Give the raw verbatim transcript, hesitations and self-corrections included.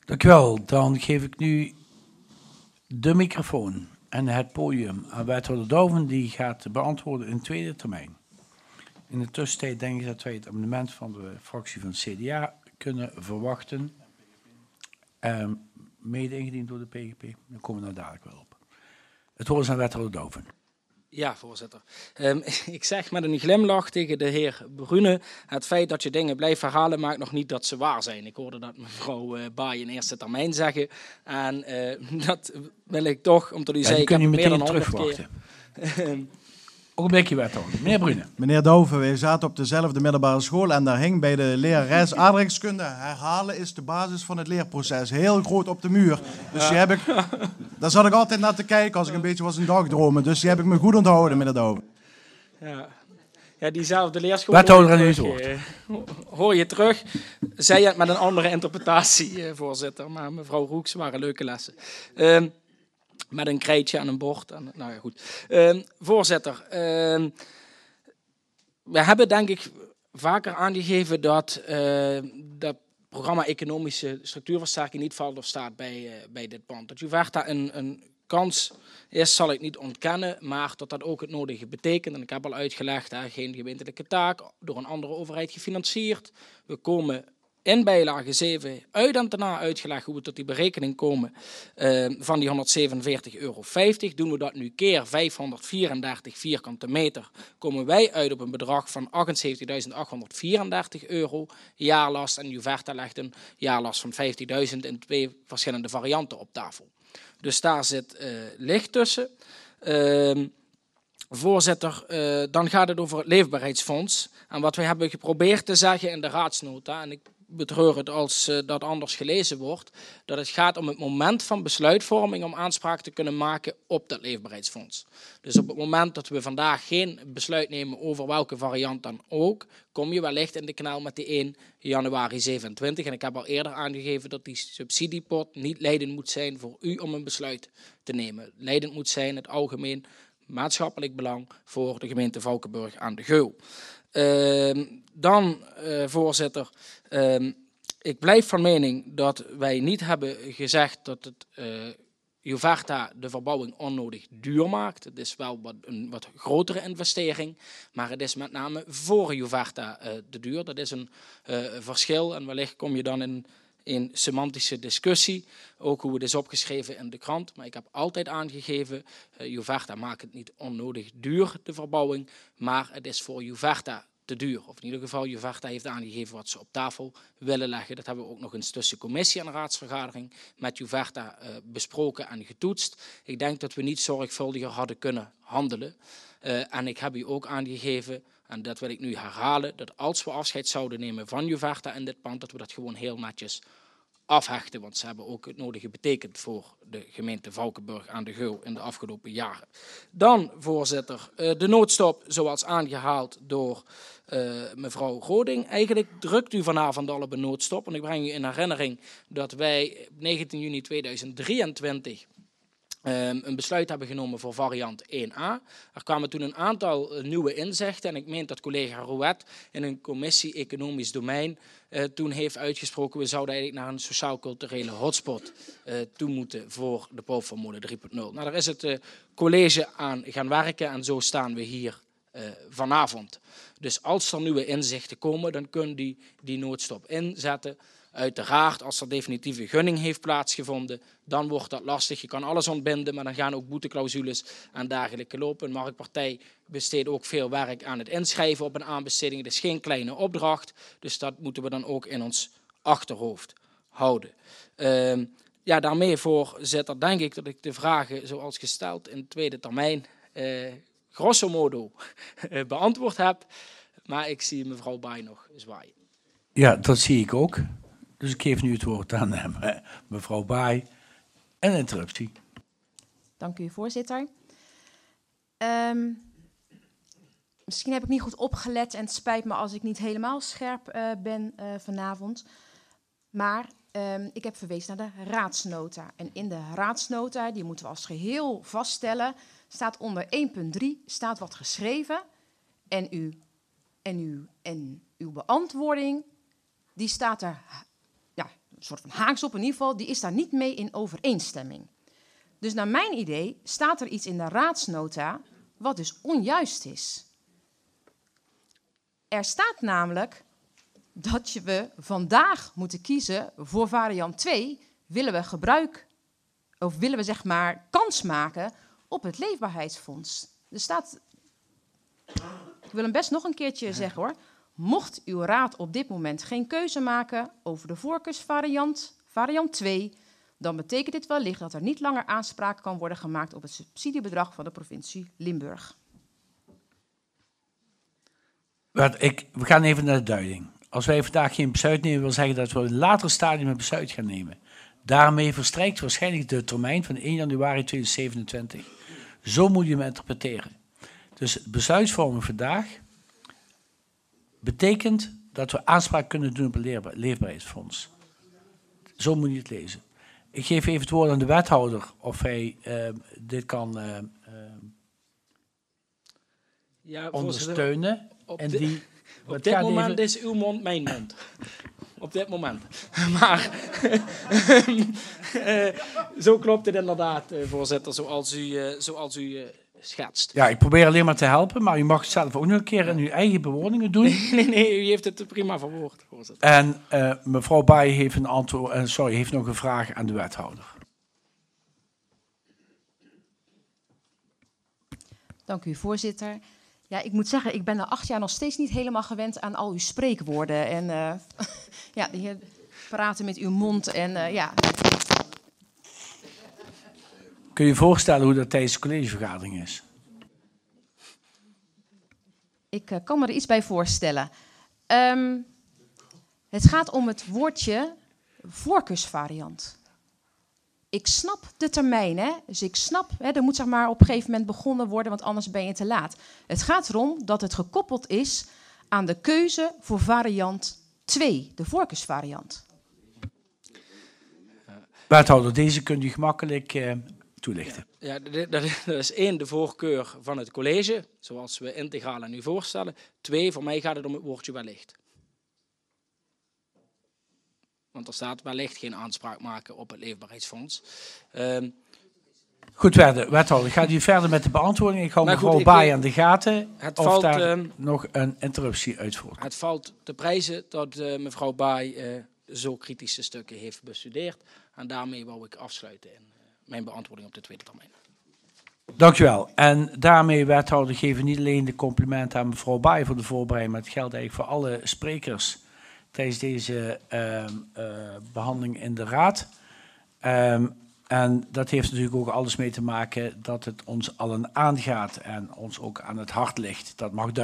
Dank u wel. Dan geef ik nu de microfoon en het podium aan wethouder Douwen. Die gaat beantwoorden in tweede termijn. In de tussentijd denk ik dat wij het amendement van de fractie van het C D A kunnen verwachten. Um, mede ingediend door de P G P. Daar komen we nou dadelijk wel op. Het woord is aan wethouder Douwen. Ja, voorzitter. Um, ik zeg met een glimlach tegen de heer Brune, het feit dat je dingen blijft herhalen maakt nog niet dat ze waar zijn. Ik hoorde dat mevrouw uh, Baai in eerste termijn zeggen. En uh, dat wil ik toch, omdat u ja, zei, ik heb meer dan honderd keer... Ook een beetje wethouder. Meneer Brune. Meneer Douwen, wij zaten op dezelfde middelbare school en daar hing bij de lerares aardrijkskunde: herhalen is de basis van het leerproces. Heel groot op de muur. Dus ja. die heb ik, daar zat ik altijd naar te kijken als ik een beetje was een dagdromen. Dus die heb ik me goed onthouden, meneer Douwen. Ja. Ja, diezelfde leerschool wethouder aan uw woord. Uh, hoor je terug. Zij het met een andere interpretatie, uh, voorzitter. Maar mevrouw Roeks waren leuke lessen. Uh, Met een krijtje en een bord. En, nou ja, goed. Uh, voorzitter, uh, we hebben denk ik vaker aangegeven dat uh, dat programma Economische Structuurversterking niet valt of staat bij, uh, bij dit pand. Dat Juverta een, een kans is, zal ik niet ontkennen, maar dat dat ook het nodige betekent. En ik heb al uitgelegd, hè, geen gemeentelijke taak, door een andere overheid gefinancierd. We komen in bijlage zeven uit en daarna uitgelegd hoe we tot die berekening komen uh, van die honderdzevenenveertig euro vijftig. Doen we dat nu keer vijfhonderdvierendertig vierkante meter, komen wij uit op een bedrag van achtenzeventigduizend achthonderdvierendertig euro jaarlast. En Juverta legt een jaarlast van vijftigduizend in twee verschillende varianten op tafel. Dus daar zit uh, licht tussen. Uh, Voorzitter, uh, dan gaat het over het Leefbaarheidsfonds. En wat wij hebben geprobeerd te zeggen in de raadsnota, en ik betreur het als uh, dat anders gelezen wordt, dat het gaat om het moment van besluitvorming om aanspraak te kunnen maken op dat Leefbaarheidsfonds. Dus op het moment dat we vandaag geen besluit nemen over welke variant dan ook, kom je wellicht in de knel met die eerste januari zevenentwintig. En ik heb al eerder aangegeven dat die subsidiepot niet leidend moet zijn voor u om een besluit te nemen. Leidend moet zijn het algemeen maatschappelijk belang voor de gemeente Valkenburg aan de Geul. Uh, dan, uh, voorzitter, uh, ik blijf van mening dat wij niet hebben gezegd dat het uh, Juverta de verbouwing onnodig duur maakt. Het is wel wat, een wat grotere investering, maar het is met name voor Juverta uh, te duur. Dat is een uh, verschil en wellicht kom je dan in een semantische discussie, ook hoe het is opgeschreven in de krant. Maar ik heb altijd aangegeven, uh, Juverta maakt het niet onnodig duur, de verbouwing, maar het is voor Juverta te duur. Of in ieder geval, Juverta heeft aangegeven wat ze op tafel willen leggen. Dat hebben we ook nog eens tussen commissie en raadsvergadering met Juverta uh, besproken en getoetst. Ik denk dat we niet zorgvuldiger hadden kunnen handelen. Uh, en ik heb u ook aangegeven, en dat wil ik nu herhalen, dat als we afscheid zouden nemen van Juverta in dit pand, dat we dat gewoon heel netjes afhechten. Want ze hebben ook het nodige betekend voor de gemeente Valkenburg aan de Geul in de afgelopen jaren. Dan, voorzitter, de noodstop zoals aangehaald door uh, mevrouw Roding. Eigenlijk drukt u vanavond al op een noodstop. En ik breng u in herinnering dat wij negentien juni tweeduizend drieëntwintig Um, een besluit hebben genomen voor variant één A. Er kwamen toen een aantal uh, nieuwe inzichten en ik meen dat collega Rouet in een commissie economisch domein uh, toen heeft uitgesproken, we zouden eigenlijk naar een sociaal-culturele hotspot uh, toe moeten voor de Poopformule drie punt nul. Nou, daar is het uh, college aan gaan werken en zo staan we hier uh, vanavond. Dus als er nieuwe inzichten komen, dan kunnen die die noodstop inzetten. Uiteraard, als er definitieve gunning heeft plaatsgevonden, dan wordt dat lastig. Je kan alles ontbinden, maar dan gaan ook boeteclausules en dergelijke lopen. Een marktpartij besteedt ook veel werk aan het inschrijven op een aanbesteding. Het is geen kleine opdracht, dus dat moeten we dan ook in ons achterhoofd houden. Uh, ja, daarmee, voorzitter, denk ik dat ik de vragen zoals gesteld in tweede termijn uh, grosso modo beantwoord heb. Maar ik zie mevrouw Baai nog zwaaien. Ja, dat zie ik ook. Dus ik geef nu het woord aan hem, mevrouw Baai. En een interruptie. Dank u, voorzitter. Um, misschien heb ik niet goed opgelet en het spijt me als ik niet helemaal scherp uh, ben uh, vanavond. Maar um, ik heb verwezen naar de raadsnota. En in de raadsnota, die moeten we als geheel vaststellen, staat onder één punt drie staat wat geschreven. En, u, en, u, en uw beantwoording, die staat er... Ja, soort van haaks op in ieder geval, die is daar niet mee in overeenstemming. Dus naar mijn idee staat er iets in de raadsnota wat dus onjuist is. Er staat namelijk dat je we vandaag moeten kiezen voor variant twee, willen we gebruik, of willen we zeg maar kans maken op het Leefbaarheidsfonds. Er staat, ik wil hem best nog een keertje zeggen hoor. Mocht uw raad op dit moment geen keuze maken over de voorkeursvariant, variant twee, dan betekent dit wellicht dat er niet langer aanspraak kan worden gemaakt op het subsidiebedrag van de provincie Limburg. Wat ik, we gaan even naar de duiding. Als wij vandaag geen besluit nemen, wil zeggen dat we in een later stadium een besluit gaan nemen. Daarmee verstrijkt waarschijnlijk de termijn van één januari tweeduizend zevenentwintig. Zo moet je hem interpreteren. Dus besluitvorming vandaag betekent dat we aanspraak kunnen doen op het Leefbaarheidsfonds. Zo moet je het lezen. Ik geef even het woord aan de wethouder of hij uh, dit kan uh, uh, Ja, ondersteunen. Op, en di- die, op dit moment even... is uw mond mijn mond. Op dit moment. Maar uh, zo klopt het inderdaad, uh, voorzitter, zoals u, uh, zoals u uh, schetst. Ja, ik probeer alleen maar te helpen, maar u mag het zelf ook nog een keer in uw eigen bewoordingen doen. Nee, nee, nee, u heeft het prima verwoord, voorzitter. En uh, mevrouw Baai heeft, een antwoord, uh, sorry, heeft nog een vraag aan de wethouder. Dank u, voorzitter. Ja, ik moet zeggen, ik ben na acht jaar nog steeds niet helemaal gewend aan al uw spreekwoorden. En uh, ja, de heer praten met uw mond en uh, ja. Kun je je voorstellen hoe dat tijdens de collegevergadering is? Ik uh, kan me er iets bij voorstellen. Um, het gaat om het woordje voorkeursvariant. Ik snap de termijn, hè? Dus ik snap, hè, er moet zeg maar op een gegeven moment begonnen worden, want anders ben je te laat. Het gaat erom dat het gekoppeld is aan de keuze voor variant twee, de voorkeursvariant. Wethouder, deze kunt u gemakkelijk uh, toelichten. Ja, dat is één, de voorkeur van het college, zoals we integraal aan u voorstellen. Twee, voor mij gaat het om het woordje wellicht. Want er staat wellicht geen aanspraak maken op het Leefbaarheidsfonds. Um, Goed, wethouder, gaat u verder met de beantwoording? Ik hou mevrouw Baai aan de gaten. Het of valt, daar um, nog een interruptie uitvoert. Het valt te prijzen dat uh, mevrouw Baai uh, zo kritische stukken heeft bestudeerd. En daarmee wou ik afsluiten in uh, mijn beantwoording op de tweede termijn. Dank u wel. En daarmee, wethouder, geven we niet alleen de complimenten aan mevrouw Baai voor de voorbereiding, maar het geldt eigenlijk voor alle sprekers tijdens deze uh, uh, behandeling in de raad. Um, en dat heeft natuurlijk ook alles mee te maken dat het ons allen aangaat en ons ook aan het hart ligt. Dat mag duidelijk